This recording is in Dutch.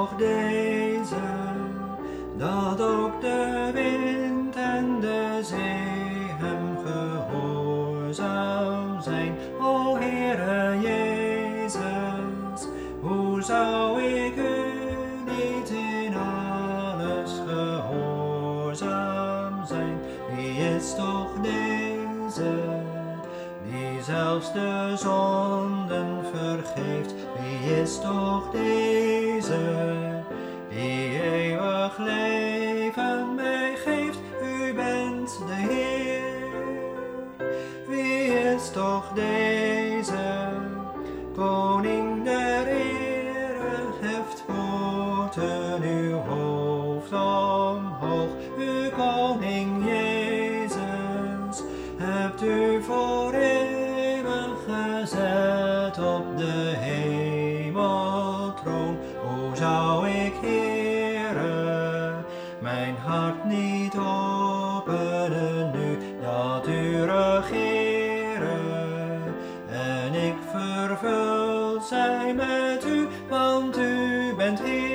toch deze, dat ook de wind en de zee hem gehoorzaam zijn. O Heere Jezus, hoe zou ik u niet in alles gehoorzaam zijn? Wie is toch deze, die zelfs de zonden vergeeft? Wie is toch deze, die eeuwig leven mij geeft? U bent de Heer. Wie is toch deze, Koning der ere, heft boven uw hoofd omhoog. U Koning Jezus, hebt u voor eeuwig gezet op de hemeltroon. O zou ik, Heere, mijn hart niet openen nu, dat u regere en ik vervuld zijn met u, want u bent Heer.